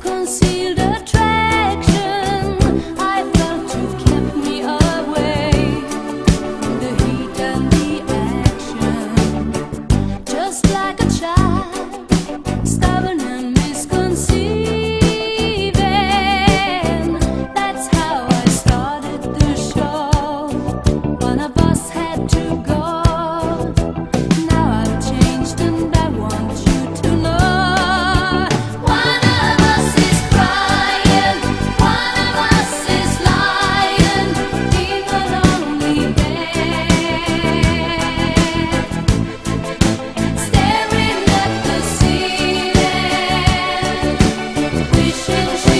concealed attraction I felt you kept me away from the heat and the action. Just like a child, stubborn and misconceiving. That's how I started the show. One of us had to go. Now I've changed and I want you to know. One of us is crying, one of us is lying in the lonely bed, staring at the ceiling, wishing she